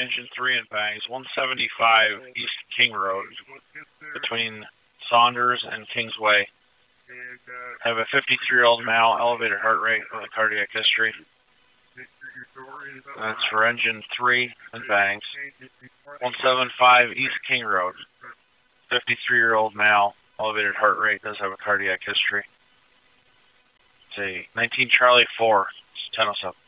engine 3 in Bangs, 175 East King Road, between Saunders and Kingsway. I have a 53-year-old male, elevated heart rate with a cardiac history. That's for engine 3 in Bangs, 175 East King Road, 53-year-old male, elevated heart rate, does have a cardiac history. It's a 19 Charlie 4, it's 1007.